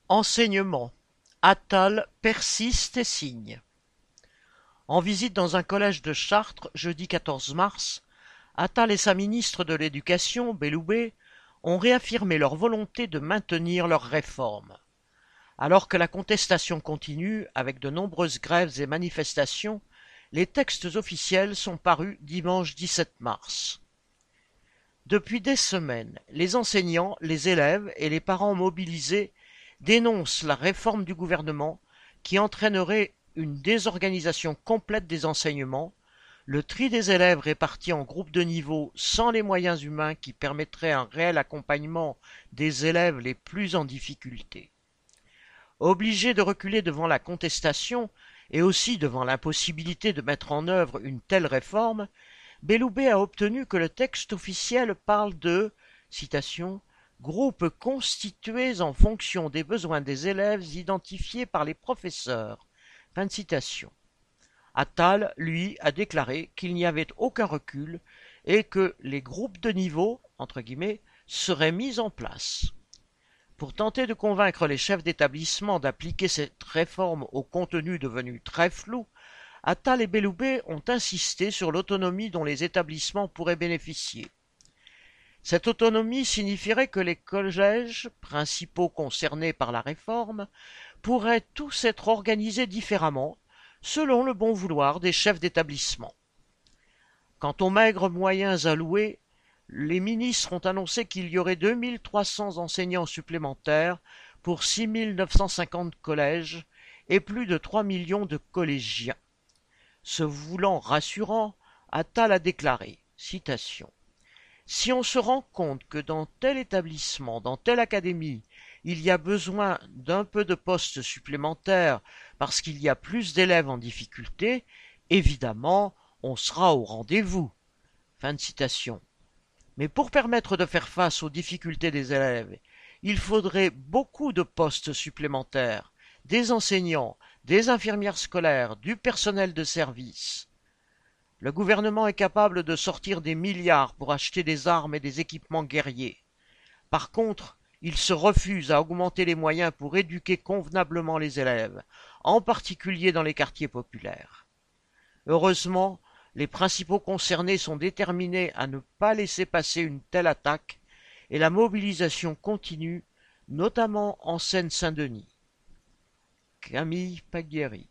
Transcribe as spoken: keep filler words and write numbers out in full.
Enseignement. Attal persiste et signe. En visite dans un collège de Chartres jeudi quatorze mars, Attal et sa ministre de l'Éducation, Belloubet, ont réaffirmé leur volonté de maintenir leurs réformes. Alors que la contestation continue, avec de nombreuses grèves et manifestations, les textes officiels sont parus dimanche dix-sept mars. Depuis des semaines, les enseignants, les élèves et les parents mobilisés dénoncent la réforme du gouvernement qui entraînerait une désorganisation complète des enseignements, le tri des élèves répartis en groupes de niveau sans les moyens humains qui permettraient un réel accompagnement des élèves les plus en difficulté. Obligés de reculer devant la contestation et aussi devant l'impossibilité de mettre en œuvre une telle réforme, Belloubet a obtenu que le texte officiel parle de, citation, groupes constitués en fonction des besoins des élèves identifiés par les professeurs. Fin de citation. Attal, lui, a déclaré qu'il n'y avait aucun recul et que les groupes de niveau, entre guillemets, seraient mis en place. Pour tenter de convaincre les chefs d'établissement d'appliquer cette réforme au contenu devenu très flou, Attal et Belloubet ont insisté sur l'autonomie dont les établissements pourraient bénéficier. Cette autonomie signifierait que les collèges, principaux concernés par la réforme, pourraient tous être organisés différemment, selon le bon vouloir des chefs d'établissement. Quant aux maigres moyens alloués, les ministres ont annoncé qu'il y aurait deux mille trois cents enseignants supplémentaires pour six mille neuf cent cinquante collèges et plus de trois millions de collégiens. Se voulant rassurant, Attal a déclaré, citation, « Si on se rend compte que dans tel établissement, dans telle académie, il y a besoin d'un peu de postes supplémentaires parce qu'il y a plus d'élèves en difficulté, évidemment, on sera au rendez-vous. » Fin de citation. Mais pour permettre de faire face aux difficultés des élèves, il faudrait beaucoup de postes supplémentaires, des enseignants, des infirmières scolaires, du personnel de service. Le gouvernement est capable de sortir des milliards pour acheter des armes et des équipements guerriers. Par contre, il se refuse à augmenter les moyens pour éduquer convenablement les élèves, en particulier dans les quartiers populaires. Heureusement, les principaux concernés sont déterminés à ne pas laisser passer une telle attaque et la mobilisation continue, notamment en Seine-Saint-Denis. Camille Paguieri.